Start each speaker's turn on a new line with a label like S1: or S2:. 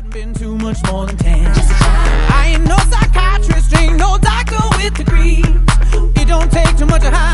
S1: Been too much more than 10. I ain't no psychiatrist, ain't no doctor with degrees. It don't take too much to hide.